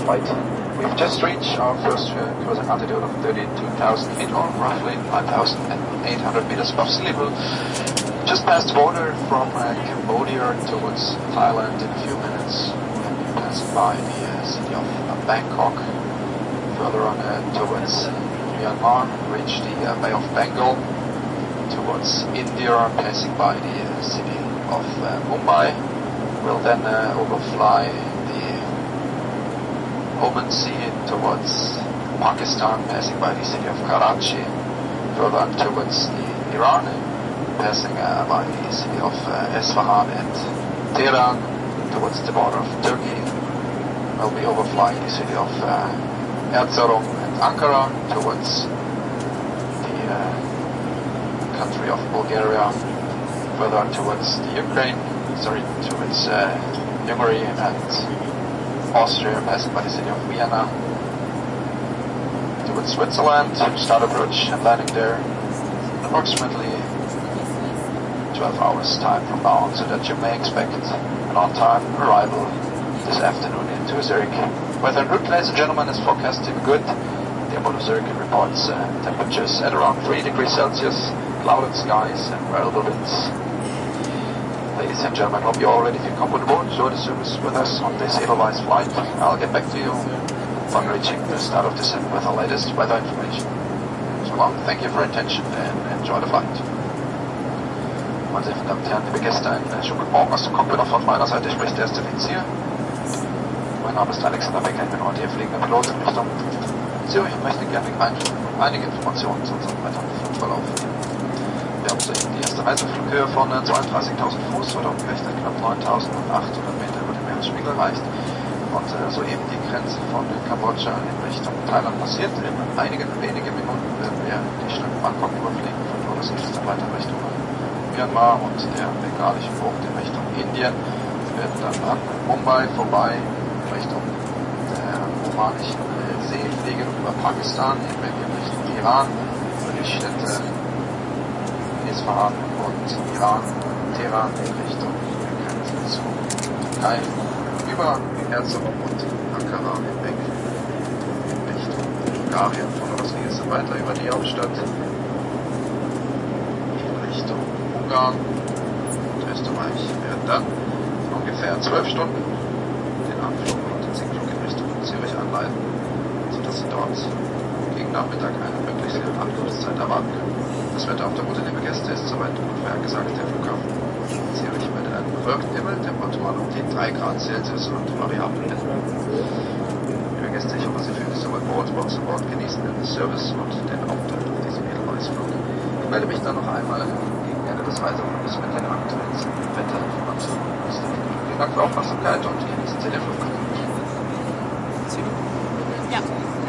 flight. We've just reached our first cruising altitude of 32,000 feet, or roughly 5,800 meters above sea level. Just past the border from Cambodia towards Thailand in a few minutes. We'll be passing by the city of Bangkok. Further on towards Myanmar, reach the Bay of Bengal. Towards India, passing by the city of Mumbai. We'll then overfly the Oman Sea towards Pakistan, passing by the city of Karachi. Further on towards Iran, passing by the city of Esfahan and Tehran towards the border of Turkey. We'll be overflying the city of Erzurum and Ankara towards the country of Bulgaria. Further on towards the towards Hungary and Austria, passing by the city of Vienna. Towards Switzerland, start approach and landing there approximately 12 hours time from now on, so that you may expect an on-time arrival this afternoon into Zurich. Weather en route, ladies and gentlemen, is forecast to be good. The airport of Zurich reports temperatures at around 3 degrees Celsius, clouded skies and variable winds. Ladies and gentlemen, hope you all ready to come on board. Enjoy the service with us on this Edelweiss flight. I'll get back to you upon reaching the start of descent with the latest weather information. So long, thank you for your attention and enjoy the flight. Meine sehr verehrten Damen und Herren, liebe Gäste, einen schönen guten Morgen aus dem Cockpit. Auch von meiner Seite spricht der erste Offizier. Mein Name ist Alexander Becker, ich bin heute hier fliegender Pilot in Richtung Zürich und möchte gerne einige Informationen zu unserem weiteren Flugverlauf. Wir haben soeben die erste Reiseflughöhe von 32.000 Fuß oder umgerechnet knapp 9.800 Meter über dem Meeresspiegel erreicht und soeben die Grenze von Kambodscha in Richtung Thailand passiert. In einigen wenigen Minuten werden wir die Stadt Bangkok überfliegen, von wo es sich dann weiter Richtung Myanmar und der bengalischen Bucht in Richtung Indien. Wir werden dann an Mumbai vorbei Richtung der omanischen See fliegen über Pakistan in Richtung Iran, über die Städte Isfahan und Iran, Teheran in Richtung der Grenze zu Türkei, über Erzurum und Ankara hinweg in Richtung Bulgarien. Von dort aus geht es dann weiter über die Hauptstadt in Richtung Ungarn und Österreich. Wir werden dann in ungefähr 12 Stunden den Anflug und den Sinkflug in Richtung Zürich anleiten, sodass Sie dort gegen Nachmittag eine mögliche Ankunftszeit erwarten können. Das Wetter auf der Route, liebe Gäste, ist soweit gut vorhergesagt. Der Flughafen Zürich mit einem bewölkten Himmel, Temperaturen um die 3 Grad Celsius und variablen Winden. Liebe Gäste, ich hoffe, Sie fühlen sich sowohl bei uns an Bord genießen den Service und den Aufenthalt auf diesem Edelweiss-Flug. Ich melde mich dann noch einmal gegen Ende des Reisefluges mit den aktuellsten Wetterinformationen. Vielen Dank für Aufmerksamkeit und genießen Sie den Flug. Ja.